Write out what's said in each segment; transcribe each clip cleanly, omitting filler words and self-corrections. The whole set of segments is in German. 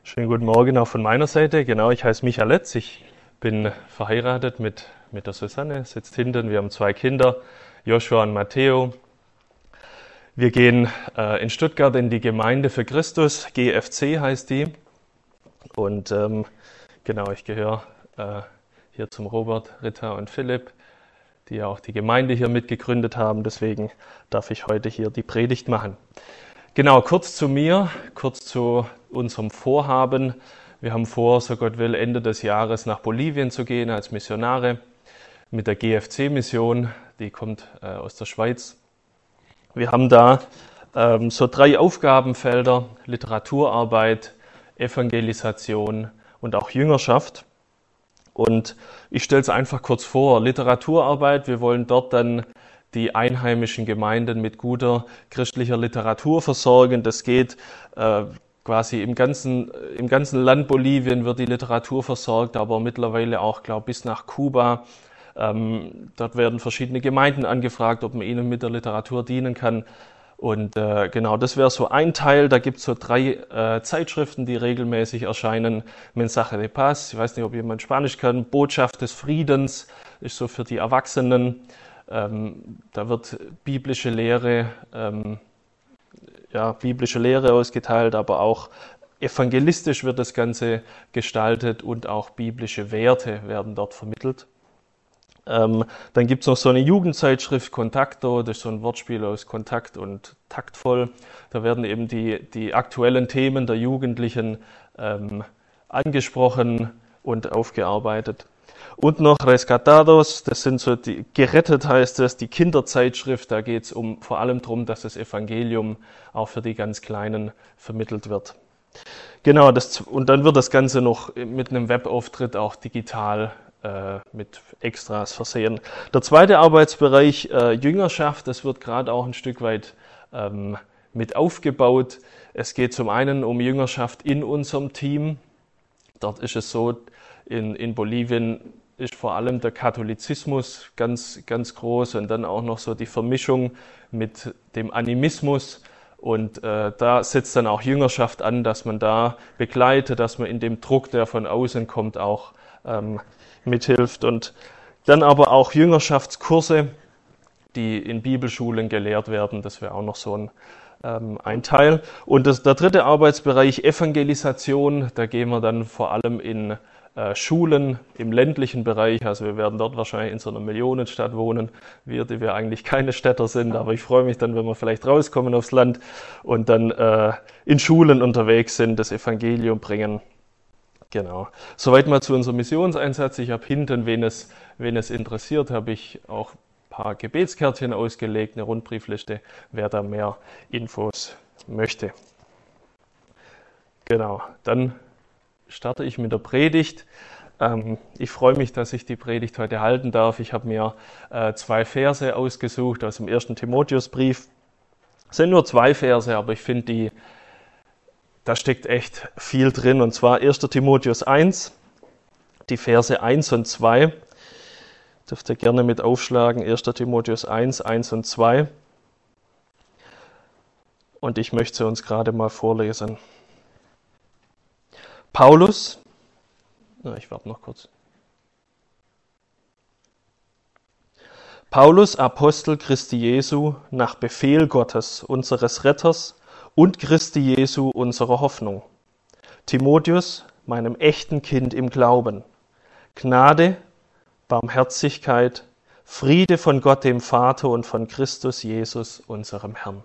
Schönen guten Morgen auch von meiner Seite. Genau, ich heiße Micha Letz. Ich bin verheiratet mit der Susanne, sitzt hinten. Wir haben 2 Kinder, Joshua und Matteo. Wir gehen in Stuttgart in die Gemeinde für Christus, GFC heißt die. Und genau, ich gehöre hier zum Robert, Ritter und Philipp, die ja auch die Gemeinde hier mitgegründet haben. Deswegen darf ich heute hier die Predigt machen. Genau, kurz zu mir, kurz zu unserem Vorhaben. Wir haben vor, so Gott will, Ende des Jahres nach Bolivien zu gehen als Missionare mit der GFC-Mission, die kommt aus der Schweiz. Wir haben da so 3 Aufgabenfelder: Literaturarbeit, Evangelisation und auch Jüngerschaft. Und ich stelle es einfach kurz vor. Literaturarbeit, wir wollen dort dann die einheimischen Gemeinden mit guter christlicher Literatur versorgen. Das geht quasi im ganzen Land Bolivien wird die Literatur versorgt, aber mittlerweile auch, glaube ich, bis nach Kuba. Dort werden verschiedene Gemeinden angefragt, ob man ihnen mit der Literatur dienen kann. Und genau, das wäre so ein Teil. Da gibt es so 3 Zeitschriften, die regelmäßig erscheinen. Mensaje de Paz, ich weiß nicht, ob jemand Spanisch kann. Botschaft des Friedens ist so für die Erwachsenen. Da wird biblische Lehre ausgeteilt, aber auch evangelistisch wird das Ganze gestaltet und auch biblische Werte werden dort vermittelt. Dann gibt es noch so eine Jugendzeitschrift, Contacto, das ist so ein Wortspiel aus Kontakt und taktvoll. Da werden eben die aktuellen Themen der Jugendlichen angesprochen und aufgearbeitet. Und noch Rescatados, das sind so die, gerettet heißt das, die Kinderzeitschrift, da geht es vor allem darum, dass das Evangelium auch für die ganz Kleinen vermittelt wird. Genau, und dann wird das Ganze noch mit einem Webauftritt auch digital mit Extras versehen. Der zweite Arbeitsbereich, Jüngerschaft, das wird gerade auch ein Stück weit mit aufgebaut. Es geht zum einen um Jüngerschaft in unserem Team. Dort ist es so, in Bolivien ist vor allem der Katholizismus ganz, ganz groß und dann auch noch so die Vermischung mit dem Animismus. Und da setzt dann auch Jüngerschaft an, dass man da begleitet, dass man in dem Druck, der von außen kommt, auch mithilft. Und dann aber auch Jüngerschaftskurse, die in Bibelschulen gelehrt werden. Das wäre auch noch so ein Teil. Und der dritte Arbeitsbereich, Evangelisation, da gehen wir dann vor allem in Schulen im ländlichen Bereich, also wir werden dort wahrscheinlich in so einer Millionenstadt wohnen, die wir eigentlich keine Städter sind, aber ich freue mich dann, wenn wir vielleicht rauskommen aufs Land und dann in Schulen unterwegs sind, das Evangelium bringen. Genau. Soweit mal zu unserem Missionseinsatz. Ich habe hinten, wen es interessiert, habe ich auch ein paar Gebetskärtchen ausgelegt, eine Rundbriefliste, wer da mehr Infos möchte. Genau, dann starte ich mit der Predigt. Ich freue mich, dass ich die Predigt heute halten darf. Ich habe mir 2 Verse ausgesucht aus dem 1. Timotheusbrief. Es sind nur 2 Verse, aber ich finde, da steckt echt viel drin. Und zwar 1. Timotheus 1, die Verse 1 und 2. Dürft ihr gerne mit aufschlagen. 1. Timotheus 1, 1 und 2. Und ich möchte sie uns gerade mal vorlesen. Paulus, ich warte noch kurz. Paulus, Apostel Christi Jesu, nach Befehl Gottes, unseres Retters und Christi Jesu, unserer Hoffnung. Timotheus, meinem echten Kind im Glauben. Gnade, Barmherzigkeit, Friede von Gott dem Vater und von Christus Jesus, unserem Herrn.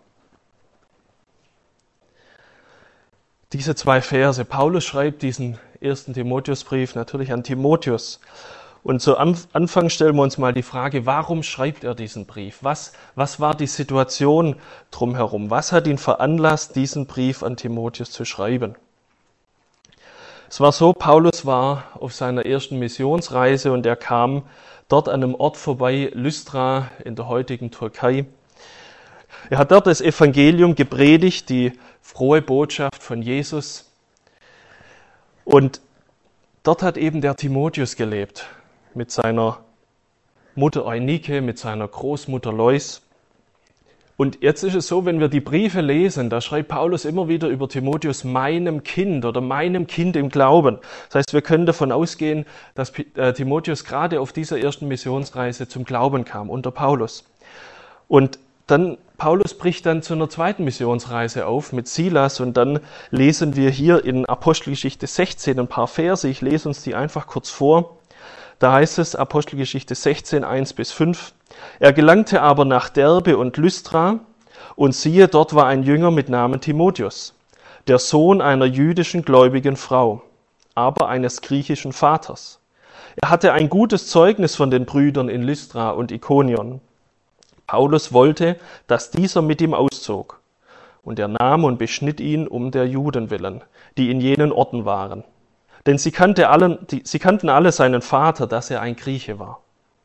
Diese 2 Verse. Paulus schreibt diesen 1. Timotheusbrief natürlich an Timotheus. Und zu Anfang stellen wir uns mal die Frage, warum schreibt er diesen Brief? Was war die Situation drumherum? Was hat ihn veranlasst, diesen Brief an Timotheus zu schreiben? Es war so, Paulus war auf seiner ersten Missionsreise und er kam dort an einem Ort vorbei, Lystra in der heutigen Türkei. Er hat dort das Evangelium gepredigt, die frohe Botschaft von Jesus. Und dort hat eben der Timotheus gelebt, mit seiner Mutter Eunike, mit seiner Großmutter Lois. Und jetzt ist es so, wenn wir die Briefe lesen, da schreibt Paulus immer wieder über Timotheus meinem Kind oder meinem Kind im Glauben. Das heißt, wir können davon ausgehen, dass Timotheus gerade auf dieser ersten Missionsreise zum Glauben kam unter Paulus. Und dann Paulus bricht dann zu einer zweiten Missionsreise auf mit Silas und dann lesen wir hier in Apostelgeschichte 16 ein paar Verse. Ich lese uns die einfach kurz vor. Da heißt es, Apostelgeschichte 16, 1-5, er gelangte aber nach Derbe und Lystra, und siehe, dort war ein Jünger mit Namen Timotheus, der Sohn einer jüdischen gläubigen Frau, aber eines griechischen Vaters. Er hatte ein gutes Zeugnis von den Brüdern in Lystra und Ikonion. Paulus wollte, dass dieser mit ihm auszog, und er nahm und beschnitt ihn um der Juden willen, die in jenen Orten waren. Denn sie kannten alle seinen Vater, dass er ein Grieche war.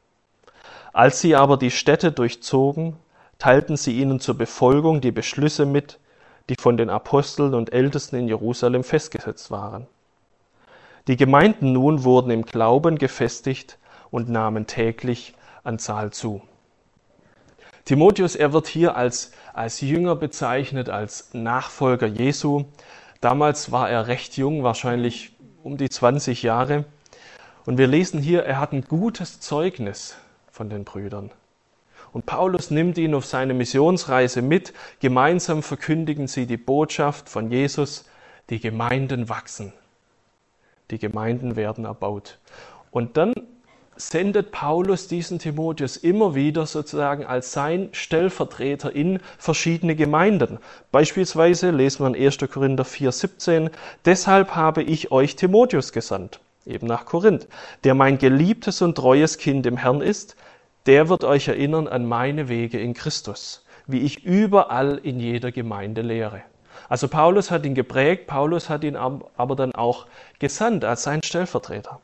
Als sie aber die Städte durchzogen, teilten sie ihnen zur Befolgung die Beschlüsse mit, die von den Aposteln und Ältesten in Jerusalem festgesetzt waren. Die Gemeinden nun wurden im Glauben gefestigt und nahmen täglich an Zahl zu. Timotheus, er wird hier als Jünger bezeichnet, als Nachfolger Jesu. Damals war er recht jung, wahrscheinlich um die 20 Jahre. Und wir lesen hier, er hat ein gutes Zeugnis von den Brüdern. Und Paulus nimmt ihn auf seine Missionsreise mit. Gemeinsam verkündigen sie die Botschaft von Jesus. Die Gemeinden wachsen. Die Gemeinden werden erbaut. Und dann sendet Paulus diesen Timotheus immer wieder sozusagen als sein Stellvertreter in verschiedene Gemeinden. Beispielsweise lesen wir in 1. Korinther 4,17, deshalb habe ich euch Timotheus gesandt, eben nach Korinth, der mein geliebtes und treues Kind im Herrn ist, der wird euch erinnern an meine Wege in Christus, wie ich überall in jeder Gemeinde lehre. Also Paulus hat ihn geprägt, Paulus hat ihn aber dann auch gesandt als sein Stellvertreter.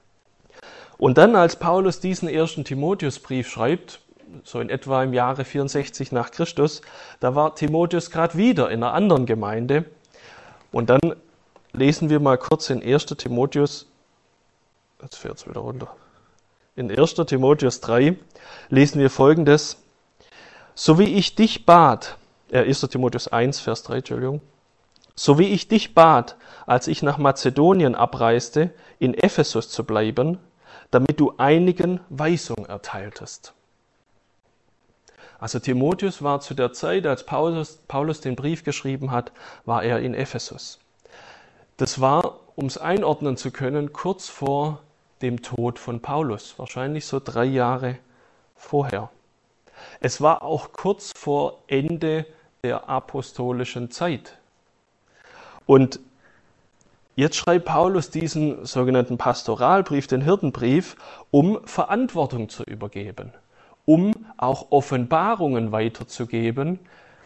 Und dann, als Paulus diesen ersten Timotheusbrief schreibt, so in etwa im Jahre 64 nach Christus, da war Timotheus gerade wieder in einer anderen Gemeinde. Und dann lesen wir mal kurz in 1. Timotheus, jetzt fährt es wieder runter, in 1. Timotheus 3 lesen wir Folgendes, so wie ich dich bat, 1. Timotheus 1, Vers 3, Entschuldigung, so wie ich dich bat, als ich nach Mazedonien abreiste, in Ephesus zu bleiben, damit du einigen Weisung erteiltest. Also Timotheus war zu der Zeit, als Paulus den Brief geschrieben hat, war er in Ephesus. Das war, um es einordnen zu können, kurz vor dem Tod von Paulus, wahrscheinlich so 3 Jahre vorher. Es war auch kurz vor Ende der apostolischen Zeit. Und jetzt schreibt Paulus diesen sogenannten Pastoralbrief, den Hirtenbrief, um Verantwortung zu übergeben, um auch Offenbarungen weiterzugeben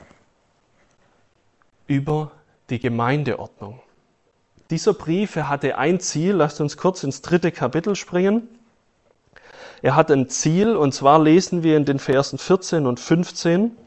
über die Gemeindeordnung. Dieser Brief, er hatte ein Ziel, lasst uns kurz ins 3. Kapitel springen. Er hat ein Ziel, und zwar lesen wir in den Versen 14 und 15,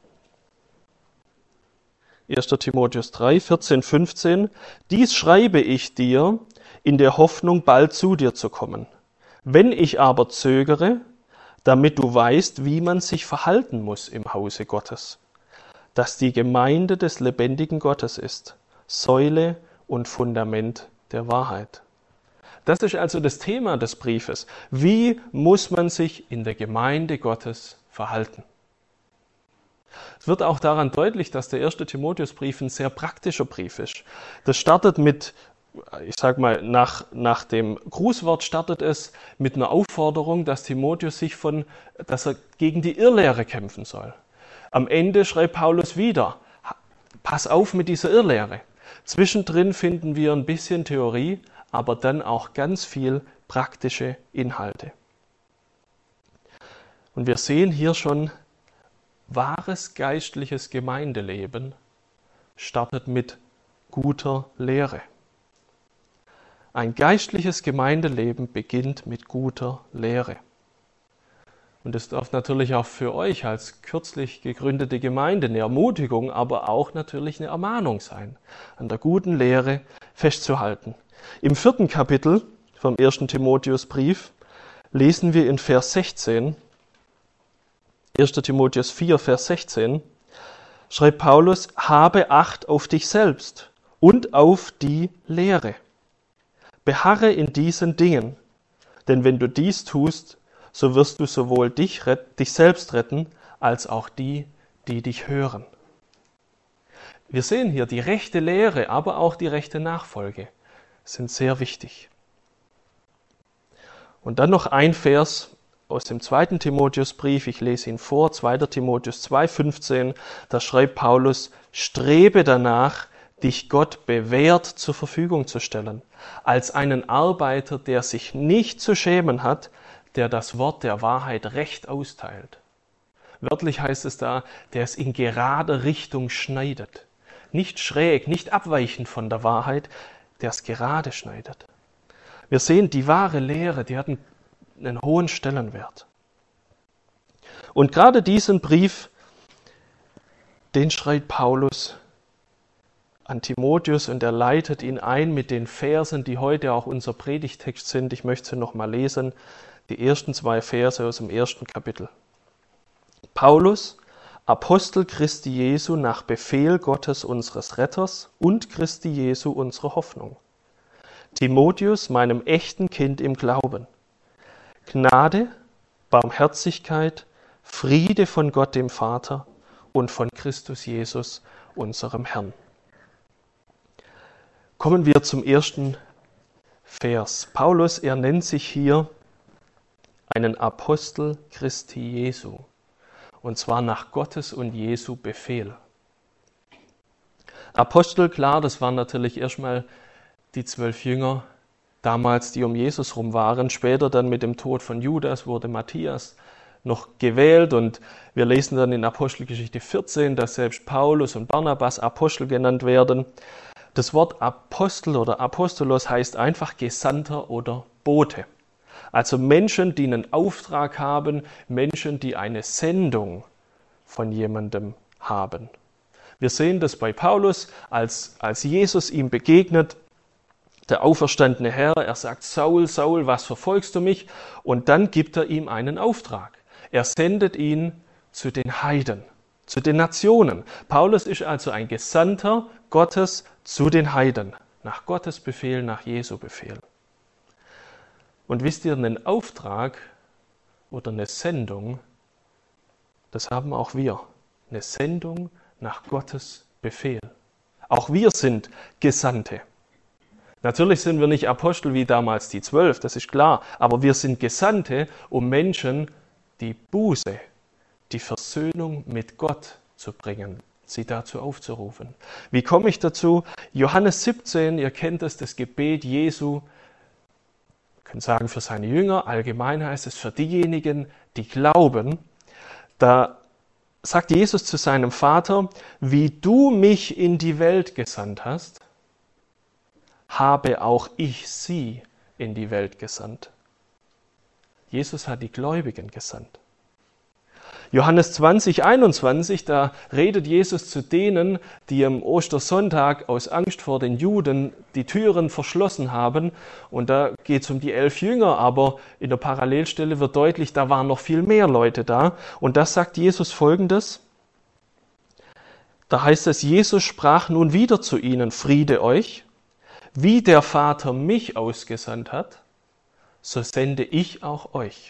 1. Timotheus 3, 14, 15. Dies schreibe ich dir in der Hoffnung, bald zu dir zu kommen. Wenn ich aber zögere, damit du weißt, wie man sich verhalten muss im Hause Gottes, dass die Gemeinde des lebendigen Gottes ist, Säule und Fundament der Wahrheit. Das ist also das Thema des Briefes. Wie muss man sich in der Gemeinde Gottes verhalten? Es wird auch daran deutlich, dass der 1. Timotheusbrief ein sehr praktischer Brief ist. Das startet mit, ich sag mal, nach dem Grußwort startet es mit einer Aufforderung, dass Timotheus dass er gegen die Irrlehre kämpfen soll. Am Ende schreibt Paulus wieder, pass auf mit dieser Irrlehre. Zwischendrin finden wir ein bisschen Theorie, aber dann auch ganz viel praktische Inhalte. Und wir sehen hier schon, wahres geistliches Gemeindeleben startet mit guter Lehre. Ein geistliches Gemeindeleben beginnt mit guter Lehre. Und das darf natürlich auch für euch als kürzlich gegründete Gemeinde eine Ermutigung, aber auch natürlich eine Ermahnung sein, an der guten Lehre festzuhalten. Im 4. Kapitel vom 1. Timotheusbrief lesen wir in Vers 16, 1. Timotheus 4, Vers 16, schreibt Paulus, habe Acht auf dich selbst und auf die Lehre. Beharre in diesen Dingen, denn wenn du dies tust, so wirst du sowohl dich selbst retten, als auch die, die dich hören. Wir sehen hier, die rechte Lehre, aber auch die rechte Nachfolge sind sehr wichtig. Und dann noch ein Vers aus dem 2. Timotheusbrief, ich lese ihn vor, 2. Timotheus 2,15, da schreibt Paulus, strebe danach, dich Gott bewährt zur Verfügung zu stellen, als einen Arbeiter, der sich nicht zu schämen hat, der das Wort der Wahrheit recht austeilt. Wörtlich heißt es da, der es in gerader Richtung schneidet. Nicht schräg, nicht abweichend von der Wahrheit, der es gerade schneidet. Wir sehen, die wahre Lehre, die hat einen hohen Stellenwert. Und gerade diesen Brief, den schreibt Paulus an Timotheus und er leitet ihn ein mit den Versen, die heute auch unser Predigtext sind. Ich möchte sie nochmal lesen, die ersten 2 Verse aus dem 1. Kapitel. Paulus, Apostel Christi Jesu nach Befehl Gottes unseres Retters und Christi Jesu unsere Hoffnung. Timotheus, meinem echten Kind im Glauben. Gnade, Barmherzigkeit, Friede von Gott dem Vater und von Christus Jesus, unserem Herrn. Kommen wir zum ersten Vers. Paulus, er nennt sich hier einen Apostel Christi Jesu. Und zwar nach Gottes und Jesu Befehl. Apostel, klar, das waren natürlich erstmal die 12 Jünger, damals, die um Jesus rum waren. Später dann mit dem Tod von Judas wurde Matthias noch gewählt und wir lesen dann in Apostelgeschichte 14, dass selbst Paulus und Barnabas Apostel genannt werden. Das Wort Apostel oder Apostolos heißt einfach Gesandter oder Bote. Also Menschen, die einen Auftrag haben, Menschen, die eine Sendung von jemandem haben. Wir sehen das bei Paulus, als Jesus ihm begegnet, der auferstandene Herr, er sagt, Saul, Saul, was verfolgst du mich? Und dann gibt er ihm einen Auftrag. Er sendet ihn zu den Heiden, zu den Nationen. Paulus ist also ein Gesandter Gottes zu den Heiden, nach Gottes Befehl, nach Jesu Befehl. Und wisst ihr, einen Auftrag oder eine Sendung, das haben auch wir. Eine Sendung nach Gottes Befehl. Auch wir sind Gesandte. Natürlich sind wir nicht Apostel wie damals die 12, das ist klar, aber wir sind Gesandte, um Menschen die Buße, die Versöhnung mit Gott zu bringen, sie dazu aufzurufen. Wie komme ich dazu? Johannes 17, ihr kennt es, das Gebet Jesu, wir können sagen für seine Jünger, allgemein heißt es für diejenigen, die glauben. Da sagt Jesus zu seinem Vater, wie du mich in die Welt gesandt hast, habe auch ich sie in die Welt gesandt. Jesus hat die Gläubigen gesandt. Johannes 20, 21, da redet Jesus zu denen, die am Ostersonntag aus Angst vor den Juden die Türen verschlossen haben. Und da geht es um die 11 Jünger, aber in der Parallelstelle wird deutlich, da waren noch viel mehr Leute da. Und da sagt Jesus Folgendes. Da heißt es, Jesus sprach nun wieder zu ihnen, Friede euch. Wie der Vater mich ausgesandt hat, so sende ich auch euch.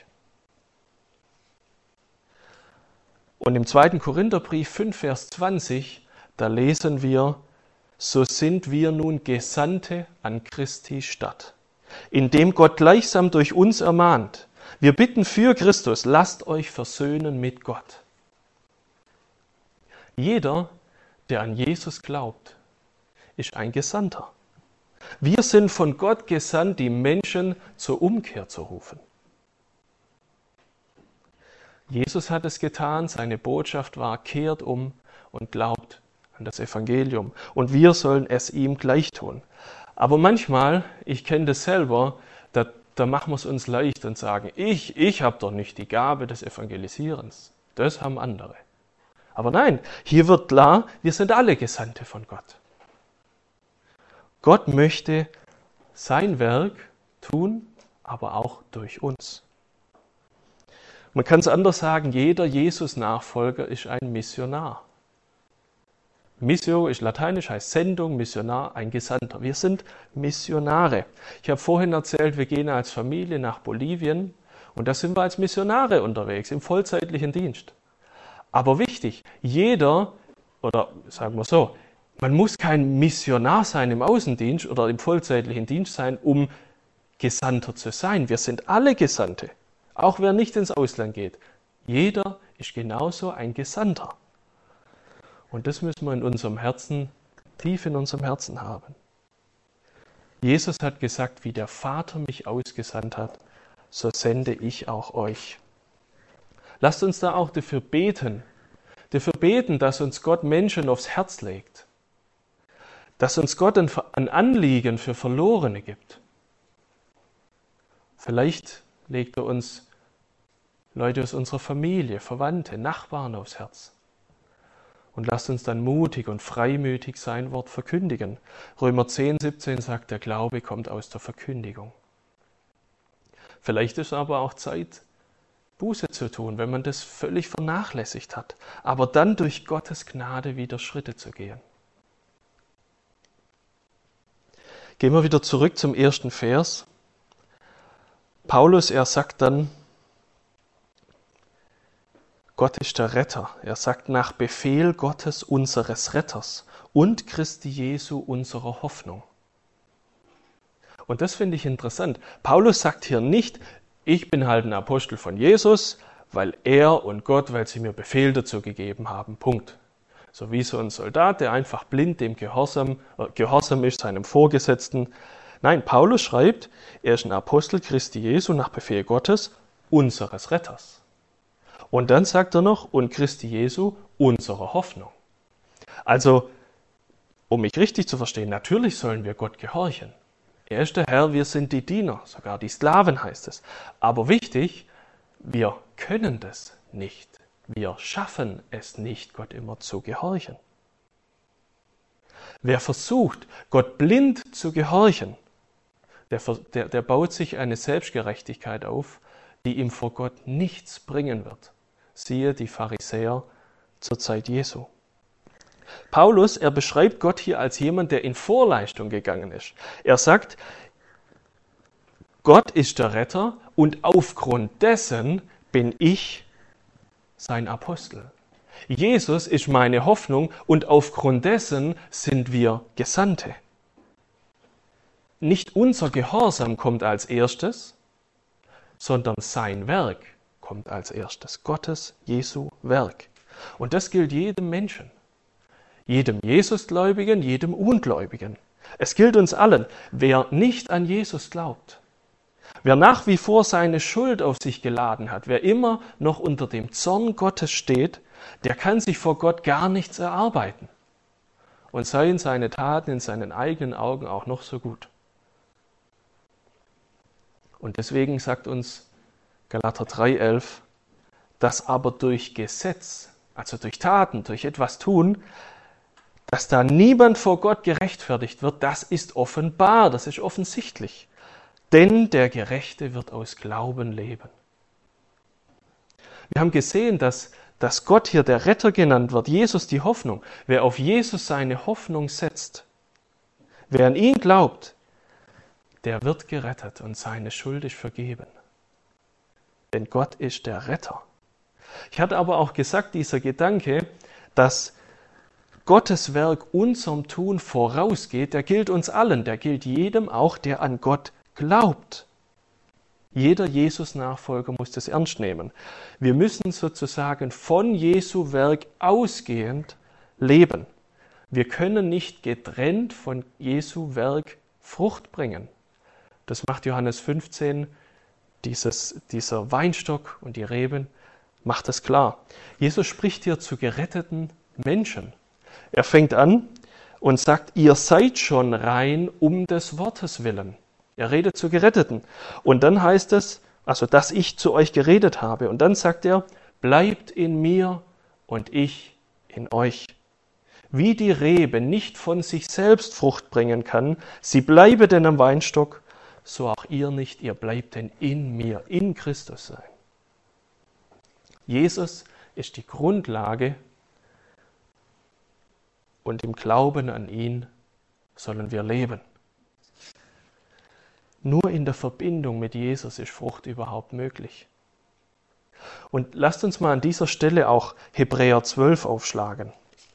Und im 2. Korintherbrief 5, Vers 20, da lesen wir, so sind wir nun Gesandte an Christi Stadt, indem Gott gleichsam durch uns ermahnt. Wir bitten für Christus, lasst euch versöhnen mit Gott. Jeder, der an Jesus glaubt, ist ein Gesandter. Wir sind von Gott gesandt, die Menschen zur Umkehr zu rufen. Jesus hat es getan, seine Botschaft war, kehrt um und glaubt an das Evangelium. Und wir sollen es ihm gleich tun. Aber manchmal, ich kenne das selber, da machen wir es uns leicht und sagen, ich habe doch nicht die Gabe des Evangelisierens. Das haben andere. Aber nein, hier wird klar, wir sind alle Gesandte von Gott. Gott möchte sein Werk tun, aber auch durch uns. Man kann es anders sagen, jeder Jesus-Nachfolger ist ein Missionar. Missio ist lateinisch, heißt Sendung, Missionar, ein Gesandter. Wir sind Missionare. Ich habe vorhin erzählt, wir gehen als Familie nach Bolivien und da sind wir als Missionare unterwegs, im vollzeitlichen Dienst. Aber wichtig, jeder, oder sagen wir so, man muss kein Missionar sein im Außendienst oder im vollzeitlichen Dienst sein, um Gesandter zu sein. Wir sind alle Gesandte, auch wer nicht ins Ausland geht. Jeder ist genauso ein Gesandter. Und das müssen wir in unserem Herzen, tief in unserem Herzen haben. Jesus hat gesagt, wie der Vater mich ausgesandt hat, so sende ich auch euch. Lasst uns da auch dafür beten, dass uns Gott Menschen aufs Herz legt, dass uns Gott ein Anliegen für Verlorene gibt. Vielleicht legt er uns Leute aus unserer Familie, Verwandte, Nachbarn aufs Herz. Und lasst uns dann mutig und freimütig sein Wort verkündigen. Römer 10, 17 sagt, der Glaube kommt aus der Verkündigung. Vielleicht ist aber auch Zeit, Buße zu tun, wenn man das völlig vernachlässigt hat. Aber dann durch Gottes Gnade wieder Schritte zu gehen. Gehen wir wieder zurück zum ersten Vers. Paulus, er sagt dann, Gott ist der Retter. Er sagt nach Befehl Gottes unseres Retters und Christi Jesu unserer Hoffnung. Und das finde ich interessant. Paulus sagt hier nicht, ich bin halt ein Apostel von Jesus, weil er und Gott, weil sie mir Befehl dazu gegeben haben. Punkt. So wie so ein Soldat, der einfach blind dem Gehorsam ist, seinem Vorgesetzten. Nein, Paulus schreibt, er ist ein Apostel Christi Jesu nach Befehl Gottes unseres Retters. Und dann sagt er noch, und Christi Jesu, unsere Hoffnung. Also, um mich richtig zu verstehen, natürlich sollen wir Gott gehorchen. Er ist der Herr, wir sind die Diener, sogar die Sklaven heißt es. Aber wichtig, wir können das nicht. Wir schaffen es nicht, Gott immer zu gehorchen. Wer versucht, Gott blind zu gehorchen, der baut sich eine Selbstgerechtigkeit auf, die ihm vor Gott nichts bringen wird. Siehe die Pharisäer zur Zeit Jesu. Paulus, er beschreibt Gott hier als jemand, der in Vorleistung gegangen ist. Er sagt, Gott ist der Retter und aufgrund dessen bin ich sein Apostel. Jesus ist meine Hoffnung und aufgrund dessen sind wir Gesandte. Nicht unser Gehorsam kommt als erstes, sondern sein Werk kommt als erstes. Gottes, Jesu Werk. Und das gilt jedem Menschen. Jedem Jesusgläubigen, jedem Ungläubigen. Es gilt uns allen. Wer nicht an Jesus glaubt, wer nach wie vor seine Schuld auf sich geladen hat, wer immer noch unter dem Zorn Gottes steht, der kann sich vor Gott gar nichts erarbeiten. Und seien seine Taten in seinen eigenen Augen auch noch so gut. Und deswegen sagt uns Galater 3,11, dass aber durch Gesetz, also durch Taten, durch etwas tun, dass da niemand vor Gott gerechtfertigt wird, das ist offenbar, das ist offensichtlich. Denn der Gerechte wird aus Glauben leben. Wir haben gesehen, dass Gott hier der Retter genannt wird, Jesus die Hoffnung. Wer auf Jesus seine Hoffnung setzt, wer an ihn glaubt, der wird gerettet und seine Schuld ist vergeben. Denn Gott ist der Retter. Ich hatte aber auch gesagt, dieser Gedanke, dass Gottes Werk unserem Tun vorausgeht, der gilt uns allen, der gilt jedem auch, der an Gott glaubt. Jeder Jesus-Nachfolger muss das ernst nehmen. Wir müssen sozusagen von Jesu Werk ausgehend leben. Wir können nicht getrennt von Jesu Werk Frucht bringen. Das macht Johannes 15, dieser Weinstock und die Reben, macht das klar. Jesus spricht hier zu geretteten Menschen. Er fängt an und sagt, ihr seid schon rein um des Wortes willen. Er redet zu Geretteten. Und dann heißt es, also dass ich zu euch geredet habe. Und dann sagt er, bleibt in mir und ich in euch. Wie die Rebe nicht von sich selbst Frucht bringen kann, sie bleibe denn am Weinstock, so auch ihr nicht, ihr bleibt denn in mir, in Christus sein. Jesus ist die Grundlage und im Glauben an ihn sollen wir leben. Nur in der Verbindung mit Jesus ist Frucht überhaupt möglich. Und lasst uns mal an dieser Stelle auch Hebräer 12 aufschlagen.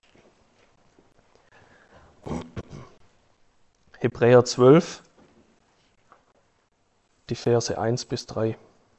Hebräer 12, die Verse 1 bis 3.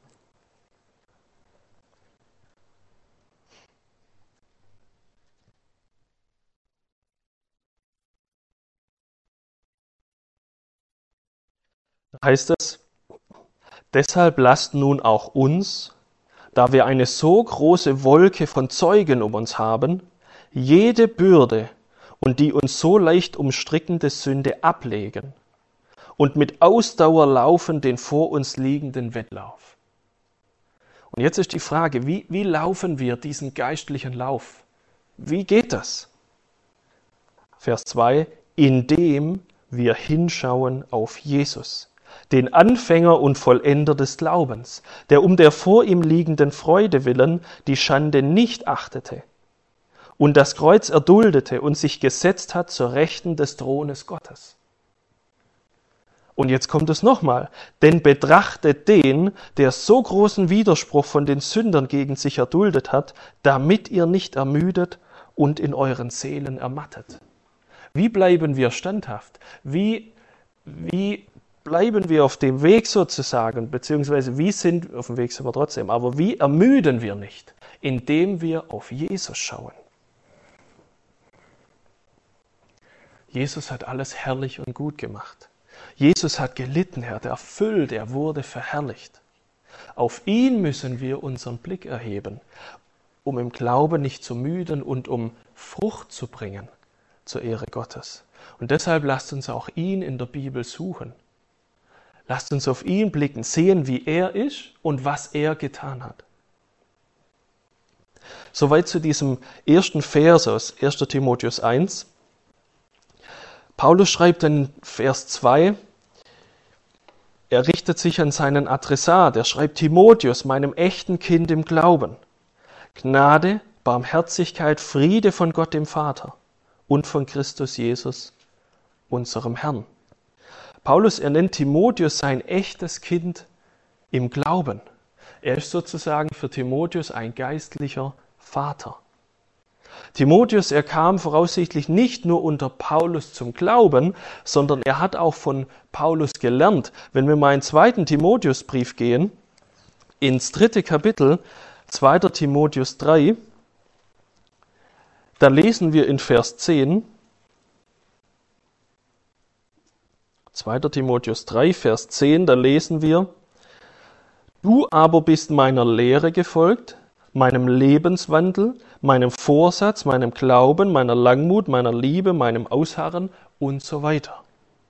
Da heißt es, deshalb lasst nun auch uns, da wir eine so große Wolke von Zeugen um uns haben, jede Bürde und die uns so leicht umstrickende Sünde ablegen und mit Ausdauer laufen den vor uns liegenden Wettlauf. Und jetzt ist die Frage, wie laufen wir diesen geistlichen Lauf? Wie geht das? Vers 2, indem wir hinschauen auf Jesus, den Anfänger und Vollender des Glaubens, der um der vor ihm liegenden Freude willen die Schande nicht achtete und das Kreuz erduldete und sich gesetzt hat zur Rechten des Thrones Gottes. Und jetzt kommt es nochmal, denn betrachtet den, der so großen Widerspruch von den Sündern gegen sich erduldet hat, damit ihr nicht ermüdet und in euren Seelen ermattet. Wie bleiben wir standhaft? Wie bleiben wir auf dem Weg sozusagen, beziehungsweise auf dem Weg sind wir trotzdem, aber wie ermüden wir nicht? Indem wir auf Jesus schauen. Jesus hat alles herrlich und gut gemacht. Jesus hat gelitten, er hat erfüllt, er wurde verherrlicht. Auf ihn müssen wir unseren Blick erheben, um im Glauben nicht zu müden und um Frucht zu bringen zur Ehre Gottes. Und deshalb lasst uns auch ihn in der Bibel suchen. Lasst uns auf ihn blicken, sehen, wie er ist und was er getan hat. Soweit zu diesem ersten Vers aus 1. Timotheus 1. Paulus schreibt in Vers 2, er richtet sich an seinen Adressat, er schreibt Timotheus, meinem echten Kind im Glauben. Gnade, Barmherzigkeit, Friede von Gott dem Vater und von Christus Jesus, unserem Herrn. Paulus, er nennt Timotheus sein echtes Kind im Glauben. Er ist sozusagen für Timotheus ein geistlicher Vater. Timotheus, er kam voraussichtlich nicht nur unter Paulus zum Glauben, sondern er hat auch von Paulus gelernt. Wenn wir mal in den 2. Timotheusbrief gehen, ins 3. Kapitel, 2. Timotheus 3, da lesen wir in Vers 10, 2. Timotheus 3, Vers 10, da lesen wir, du aber bist meiner Lehre gefolgt, meinem Lebenswandel, meinem Vorsatz, meinem Glauben, meiner Langmut, meiner Liebe, meinem Ausharren und so weiter.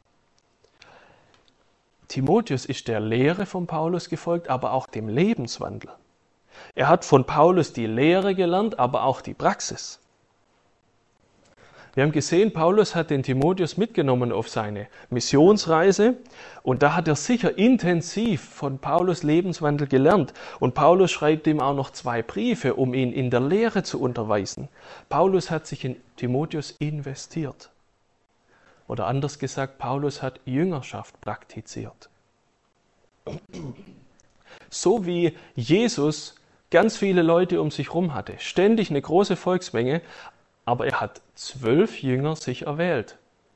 Timotheus ist der Lehre von Paulus gefolgt, aber auch dem Lebenswandel. Er hat von Paulus die Lehre gelernt, aber auch die Praxis. Wir haben gesehen, Paulus hat den Timotheus mitgenommen auf seine Missionsreise und da hat er sicher intensiv von Paulus Lebenswandel gelernt. Und Paulus schreibt ihm auch noch 2 Briefe, um ihn in der Lehre zu unterweisen. Paulus hat sich in Timotheus investiert. Oder anders gesagt, Paulus hat Jüngerschaft praktiziert. So wie Jesus ganz viele Leute um sich herum hatte, ständig eine große Volksmenge, aber er hat 12 Jünger sich erwählt.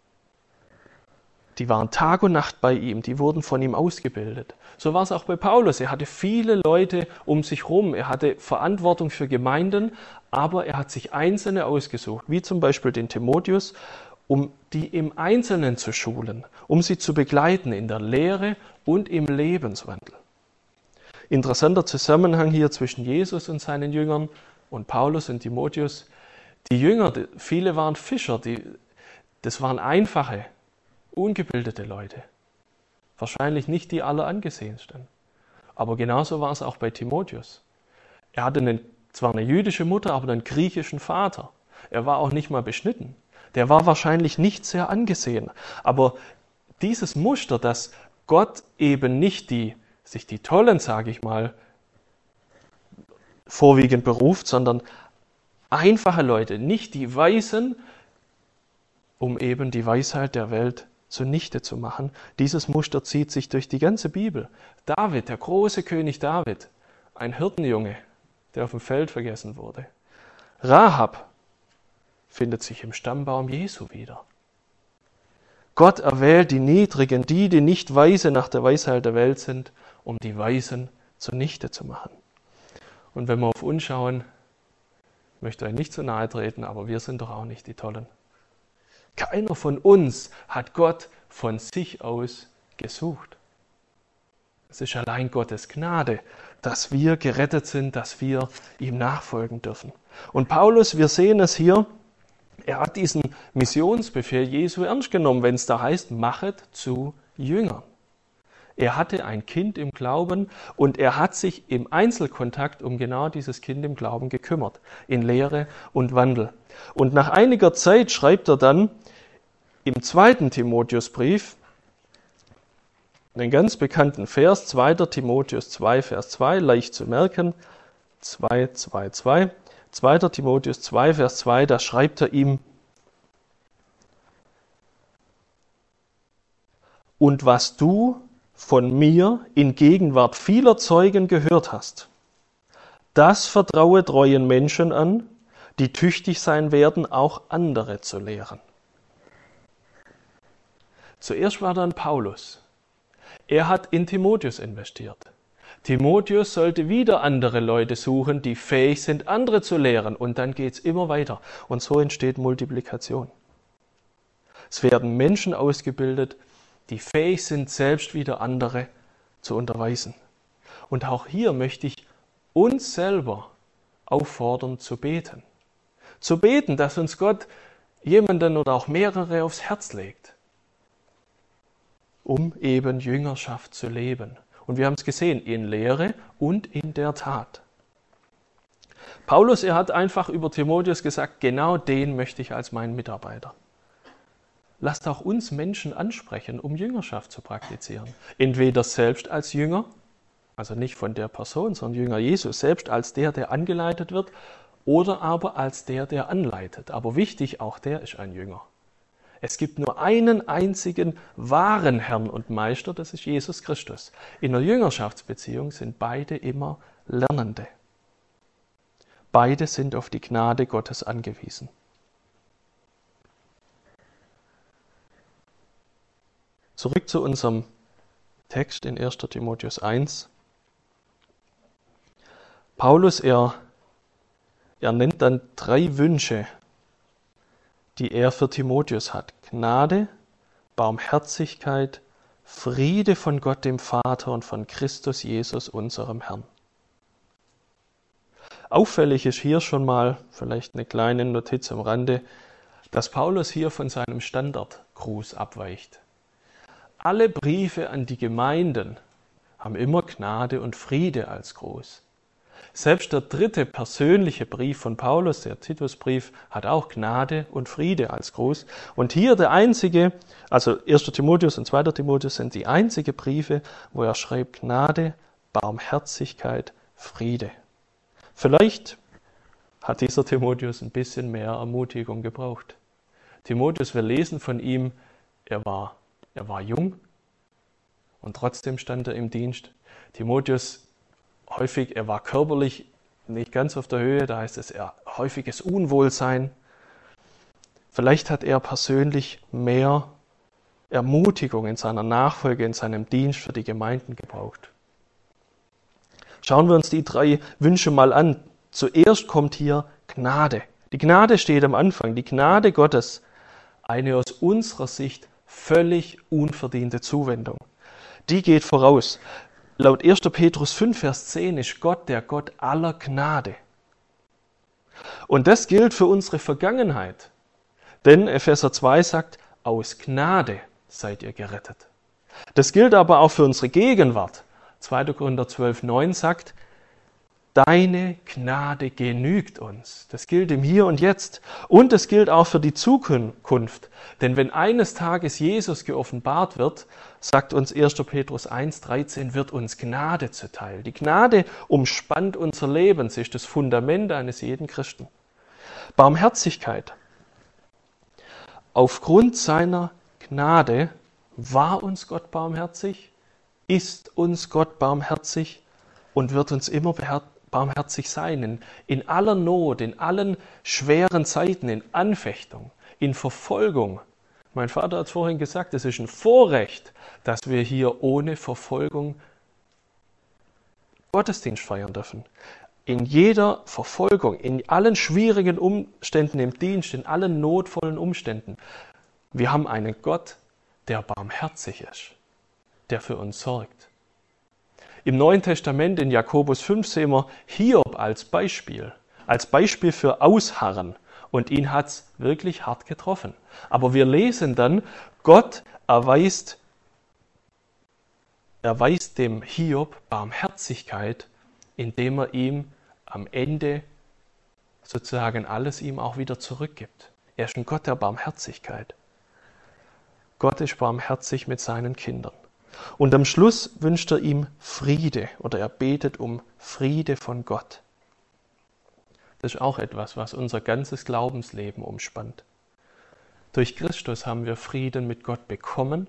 Die waren Tag und Nacht bei ihm, die wurden von ihm ausgebildet. So war es auch bei Paulus. Er hatte viele Leute um sich herum. Er hatte Verantwortung für Gemeinden, aber er hat sich Einzelne ausgesucht, wie zum Beispiel den Timotheus, um die im Einzelnen zu schulen, um sie zu begleiten in der Lehre und im Lebenswandel. Interessanter Zusammenhang hier zwischen Jesus und seinen Jüngern und Paulus und Timotheus. Die Jünger, viele waren Fischer, das waren einfache, ungebildete Leute. Wahrscheinlich nicht die allerangesehensten. Aber genauso war es auch bei Timotheus. Er hatte zwar eine jüdische Mutter, aber einen griechischen Vater. Er war auch nicht mal beschnitten. Der war wahrscheinlich nicht sehr angesehen. Aber dieses Muster, dass Gott eben nicht sich die Tollen, sage ich mal, vorwiegend beruft, sondern einfache Leute, nicht die Weisen, um eben die Weisheit der Welt zunichte zu machen. Dieses Muster zieht sich durch die ganze Bibel. David, der große König David, ein Hirtenjunge, der auf dem Feld vergessen wurde. Rahab findet sich im Stammbaum Jesu wieder. Gott erwählt die Niedrigen, die nicht weise nach der Weisheit der Welt sind, um die Weisen zunichte zu machen. Und wenn wir auf uns schauen, ich möchte euch nicht zu nahe treten, aber wir sind doch auch nicht die Tollen. Keiner von uns hat Gott von sich aus gesucht. Es ist allein Gottes Gnade, dass wir gerettet sind, dass wir ihm nachfolgen dürfen. Und Paulus, wir sehen es hier, er hat diesen Missionsbefehl Jesu ernst genommen, wenn es da heißt, machet zu Jüngern. Er hatte ein Kind im Glauben und er hat sich im Einzelkontakt um genau dieses Kind im Glauben gekümmert, in Lehre und Wandel. Und nach einiger Zeit schreibt er dann im 2. Timotheusbrief einen ganz bekannten Vers, 2. Timotheus 2, Vers 2, leicht zu merken, 2 Timotheus 2, Vers 2, da schreibt er ihm, und was du von mir in Gegenwart vieler Zeugen gehört hast, das vertraue treuen Menschen an, die tüchtig sein werden, auch andere zu lehren. Zuerst war dann Paulus. Er hat in Timotheus investiert. Timotheus sollte wieder andere Leute suchen, die fähig sind, andere zu lehren. Und dann geht es immer weiter. Und so entsteht Multiplikation. Es werden Menschen ausgebildet, die fähig sind, selbst wieder andere zu unterweisen. Und auch hier möchte ich uns selber auffordern zu beten. Zu beten, dass uns Gott jemanden oder auch mehrere aufs Herz legt, um eben Jüngerschaft zu leben. Und wir haben es gesehen, in Lehre und in der Tat. Paulus, er hat einfach über Timotheus gesagt, genau den möchte ich als meinen Mitarbeiter. Lasst auch uns Menschen ansprechen, um Jüngerschaft zu praktizieren. Entweder selbst als Jünger, also nicht von der Person, sondern Jünger Jesus, selbst als der angeleitet wird, oder aber als der anleitet. Aber wichtig, auch der ist ein Jünger. Es gibt nur einen einzigen wahren Herrn und Meister, das ist Jesus Christus. In einer Jüngerschaftsbeziehung sind beide immer Lernende. Beide sind auf die Gnade Gottes angewiesen. Zurück zu unserem Text in 1. Timotheus 1. Paulus, er nennt dann 3 Wünsche, die er für Timotheus hat. Gnade, Barmherzigkeit, Friede von Gott dem Vater und von Christus Jesus, unserem Herrn. Auffällig ist hier schon mal, vielleicht eine kleine Notiz am Rande, dass Paulus hier von seinem Standardgruß abweicht. Alle Briefe an die Gemeinden haben immer Gnade und Friede als Gruß. Selbst der 3. persönliche Brief von Paulus, der Titusbrief, hat auch Gnade und Friede als Gruß. Und hier der einzige, also 1. Timotheus und 2. Timotheus sind die einzigen Briefe, wo er schreibt Gnade, Barmherzigkeit, Friede. Vielleicht hat dieser Timotheus ein bisschen mehr Ermutigung gebraucht. Timotheus, wir lesen von ihm, er war jung und trotzdem stand er im Dienst. Timotheus, häufig, er war körperlich nicht ganz auf der Höhe, da heißt es häufiges Unwohlsein. Vielleicht hat er persönlich mehr Ermutigung in seiner Nachfolge, in seinem Dienst für die Gemeinden gebraucht. Schauen wir uns die 3 Wünsche mal an. Zuerst kommt hier Gnade. Die Gnade steht am Anfang, die Gnade Gottes, eine aus unserer Sicht völlig unverdiente Zuwendung. Die geht voraus. Laut 1. Petrus 5, Vers 10 ist Gott der Gott aller Gnade. Und das gilt für unsere Vergangenheit. Denn Epheser 2 sagt, aus Gnade seid ihr gerettet. Das gilt aber auch für unsere Gegenwart. 2. Korinther 12, 9 sagt, deine Gnade genügt uns. Das gilt im Hier und Jetzt. Und es gilt auch für die Zukunft. Denn wenn eines Tages Jesus geoffenbart wird, sagt uns 1. Petrus 1,13, wird uns Gnade zuteil. Die Gnade umspannt unser Leben, sie ist das Fundament eines jeden Christen. Barmherzigkeit. Aufgrund seiner Gnade war uns Gott barmherzig, ist uns Gott barmherzig und wird uns immer barmherzig sein. In aller Not, in allen schweren Zeiten, in Anfechtung, in Verfolgung. Mein Vater hat vorhin gesagt, es ist ein Vorrecht, dass wir hier ohne Verfolgung Gottesdienst feiern dürfen. In jeder Verfolgung, in allen schwierigen Umständen im Dienst, in allen notvollen Umständen. Wir haben einen Gott, der barmherzig ist, der für uns sorgt. Im Neuen Testament, in Jakobus 5, sehen wir Hiob als Beispiel für Ausharren. Und ihn hat es wirklich hart getroffen. Aber wir lesen dann, Gott erweist dem Hiob Barmherzigkeit, indem er ihm am Ende sozusagen alles ihm auch wieder zurückgibt. Er ist ein Gott der Barmherzigkeit. Gott ist barmherzig mit seinen Kindern. Und am Schluss wünscht er ihm Friede oder er betet um Friede von Gott. Das ist auch etwas, was unser ganzes Glaubensleben umspannt. Durch Christus haben wir Frieden mit Gott bekommen.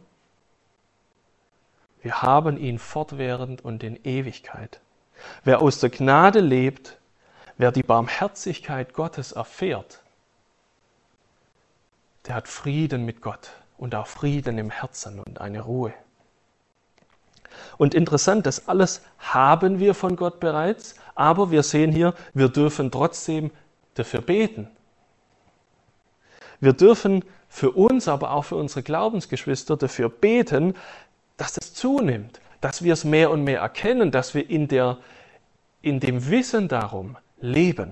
Wir haben ihn fortwährend und in Ewigkeit. Wer aus der Gnade lebt, wer die Barmherzigkeit Gottes erfährt, der hat Frieden mit Gott und auch Frieden im Herzen und eine Ruhe. Und interessant, das alles haben wir von Gott bereits, aber wir sehen hier, wir dürfen trotzdem dafür beten. Wir dürfen für uns, aber auch für unsere Glaubensgeschwister dafür beten, dass es zunimmt, dass wir es mehr und mehr erkennen, dass wir in dem Wissen darum leben.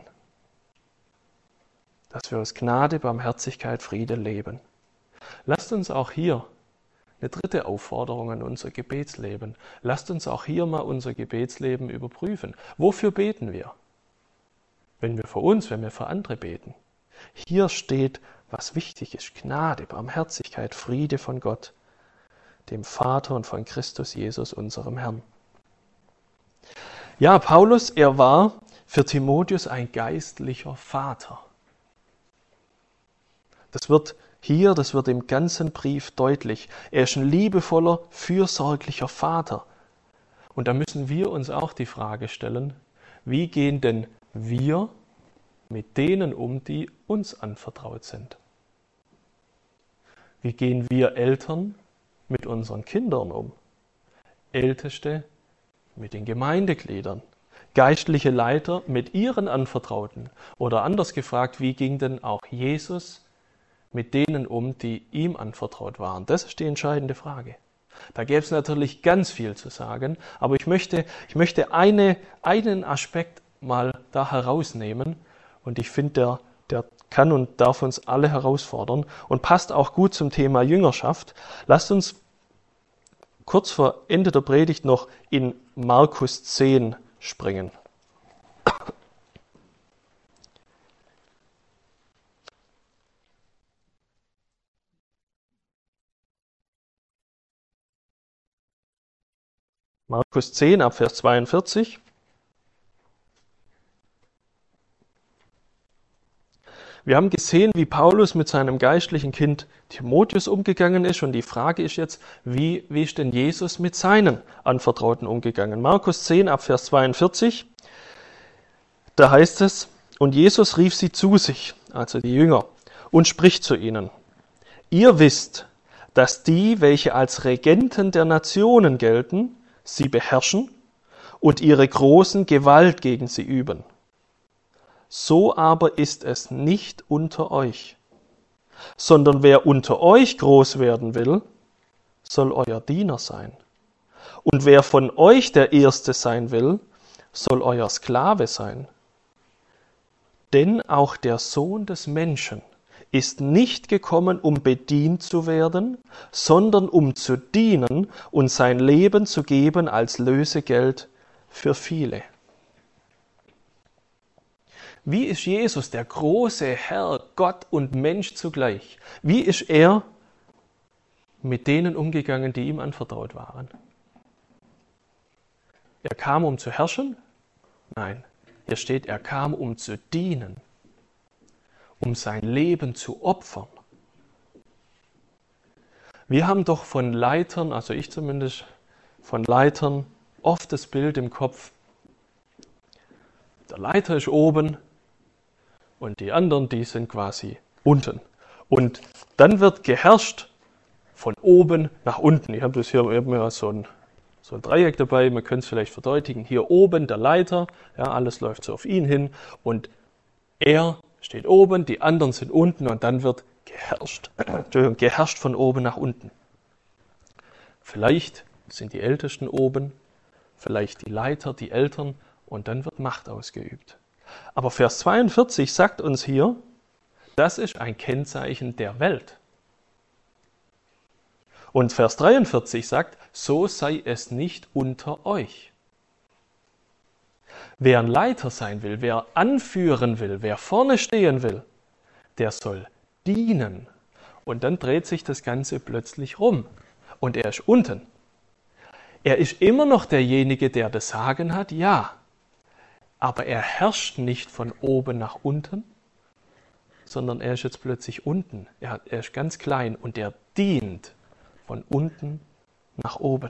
Dass wir aus Gnade, Barmherzigkeit, Friede leben. Lasst uns auch hier eine dritte Aufforderung an unser Gebetsleben. Lasst uns auch hier mal unser Gebetsleben überprüfen. Wofür beten wir? Wenn wir für uns, wenn wir für andere beten. Hier steht, was wichtig ist. Gnade, Barmherzigkeit, Friede von Gott, dem Vater und von Christus Jesus, unserem Herrn. Ja, Paulus, er war für Timotheus ein geistlicher Vater. Das wird im ganzen Brief deutlich. Er ist ein liebevoller, fürsorglicher Vater. Und da müssen wir uns auch die Frage stellen, wie gehen denn wir mit denen um, die uns anvertraut sind? Wie gehen wir Eltern mit unseren Kindern um? Älteste mit den Gemeindegliedern? Geistliche Leiter mit ihren Anvertrauten? Oder anders gefragt, wie ging denn auch Jesus mit denen um, die ihm anvertraut waren? Das ist die entscheidende Frage. Da gäbe es natürlich ganz viel zu sagen, aber ich möchte einen Aspekt mal da herausnehmen und ich finde, der kann und darf uns alle herausfordern und passt auch gut zum Thema Jüngerschaft. Lasst uns kurz vor Ende der Predigt noch in Markus 10 springen. Markus 10 ab Vers 42. Wir haben gesehen, wie Paulus mit seinem geistlichen Kind Timotheus umgegangen ist und die Frage ist jetzt, wie ist denn Jesus mit seinen Anvertrauten umgegangen? Markus 10 ab Vers 42, da heißt es, und Jesus rief sie zu sich, also die Jünger, und spricht zu ihnen, ihr wisst, dass die, welche als Regenten der Nationen gelten, sie beherrschen und ihre großen Gewalt gegen sie üben. So aber ist es nicht unter euch, sondern wer unter euch groß werden will, soll euer Diener sein. Und wer von euch der Erste sein will, soll euer Sklave sein. Denn auch der Sohn des Menschen ist nicht gekommen, um bedient zu werden, sondern um zu dienen und sein Leben zu geben als Lösegeld für viele. Wie ist Jesus, der große Herr, Gott und Mensch zugleich? Wie ist er mit denen umgegangen, die ihm anvertraut waren. Er kam, um zu herrschen? Nein, hier steht, er kam, um zu dienen, um sein Leben zu opfern. Wir haben doch von Leitern, also ich zumindest, von Leitern oft das Bild im Kopf, der Leiter ist oben und die anderen, die sind quasi unten. Und dann wird geherrscht von oben nach unten. Ich habe mir so ein Dreieck dabei, man könnte es vielleicht verdeutlichen. Hier oben der Leiter, ja, alles läuft so auf ihn hin und er steht oben, die anderen sind unten und dann wird geherrscht von oben nach unten. Vielleicht sind die Ältesten oben, vielleicht die Leiter, die Eltern und dann wird Macht ausgeübt. Aber Vers 42 sagt uns hier, das ist ein Kennzeichen der Welt. Und Vers 43 sagt, so sei es nicht unter euch. Wer ein Leiter sein will, wer anführen will, wer vorne stehen will, der soll dienen. Und dann dreht sich das Ganze plötzlich rum. Und er ist unten. Er ist immer noch derjenige, der das Sagen hat, ja. Aber er herrscht nicht von oben nach unten, sondern er ist jetzt plötzlich unten. Er ist ganz klein und er dient von unten nach oben.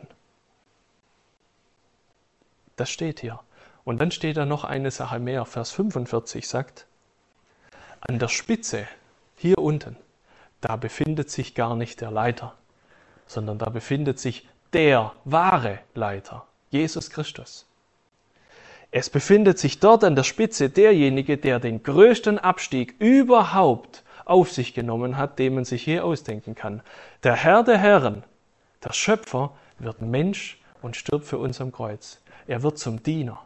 Das steht hier. Und dann steht da noch eine Sache mehr. Vers 45 sagt, an der Spitze, hier unten, da befindet sich gar nicht der Leiter, sondern da befindet sich der wahre Leiter, Jesus Christus. Es befindet sich dort an der Spitze derjenige, der den größten Abstieg überhaupt auf sich genommen hat, den man sich je ausdenken kann. Der Herr der Herren, der Schöpfer, wird Mensch und stirbt für uns am Kreuz. Er wird zum Diener.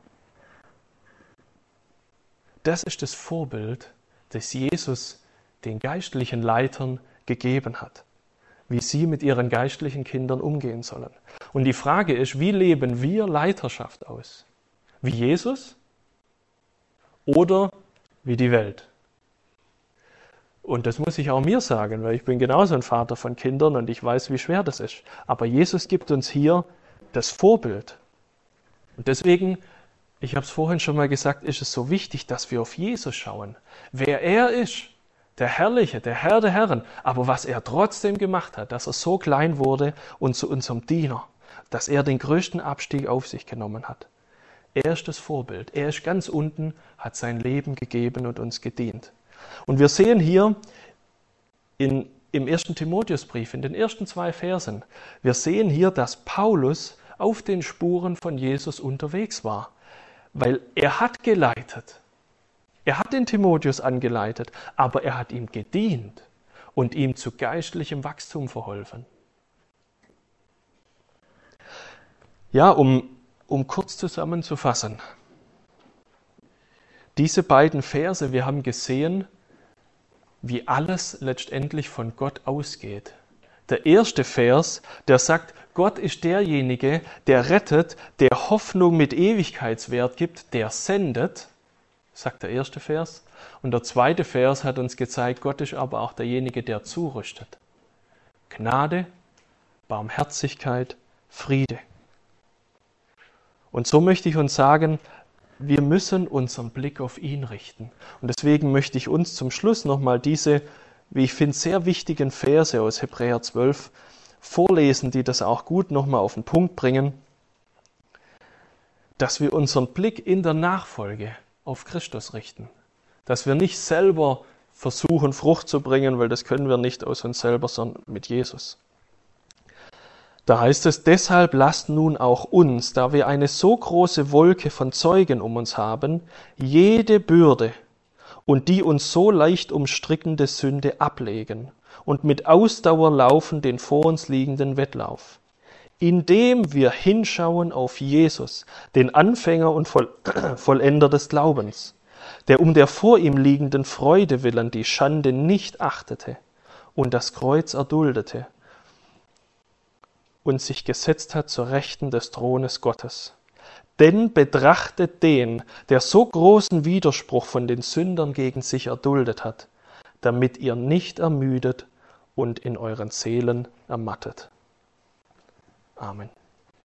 Das ist das Vorbild, das Jesus den geistlichen Leitern gegeben hat, wie sie mit ihren geistlichen Kindern umgehen sollen. Und die Frage ist, wie leben wir Leiterschaft aus? Wie Jesus oder wie die Welt? Und das muss ich auch mir sagen, weil ich bin genauso ein Vater von Kindern und ich weiß, wie schwer das ist. Aber Jesus gibt uns hier das Vorbild. Und deswegen, ich habe es vorhin schon mal gesagt, ist es so wichtig, dass wir auf Jesus schauen. Wer er ist, der Herrliche, der Herr der Herren, aber was er trotzdem gemacht hat, dass er so klein wurde und zu unserem Diener, dass er den größten Abstieg auf sich genommen hat. Er ist das Vorbild. Er ist ganz unten, hat sein Leben gegeben und uns gedient. Und wir sehen hier im 1. Timotheusbrief, in den ersten 2 Versen, wir sehen hier, dass Paulus auf den Spuren von Jesus unterwegs war. Weil er hat geleitet. Er hat den Timotheus angeleitet, aber er hat ihm gedient und ihm zu geistlichem Wachstum verholfen. Ja, um kurz zusammenzufassen. Diese beiden Verse, wir haben gesehen, wie alles letztendlich von Gott ausgeht. Der erste Vers, der sagt, Gott ist derjenige, der rettet, der Hoffnung mit Ewigkeitswert gibt, der sendet, sagt der erste Vers. Und der zweite Vers hat uns gezeigt, Gott ist aber auch derjenige, der zurüstet. Gnade, Barmherzigkeit, Friede. Und so möchte ich uns sagen, wir müssen unseren Blick auf ihn richten. Und deswegen möchte ich uns zum Schluss nochmal diese, wie ich finde, sehr wichtigen Verse aus Hebräer 12 vorlesen, die das auch gut nochmal auf den Punkt bringen, dass wir unseren Blick in der Nachfolge auf Christus richten. Dass wir nicht selber versuchen, Frucht zu bringen, weil das können wir nicht aus uns selber, sondern mit Jesus. Da heißt es, deshalb lasst nun auch uns, da wir eine so große Wolke von Zeugen um uns haben, jede Bürde und die uns so leicht umstrickende Sünde ablegen und mit Ausdauer laufen den vor uns liegenden Wettlauf, indem wir hinschauen auf Jesus, den Anfänger und Vollender des Glaubens, der um der vor ihm liegenden Freude willen die Schande nicht achtete und das Kreuz erduldete und sich gesetzt hat zur Rechten des Thrones Gottes. Denn betrachtet den, der so großen Widerspruch von den Sündern gegen sich erduldet hat, damit ihr nicht ermüdet und in euren Seelen ermattet. Amen.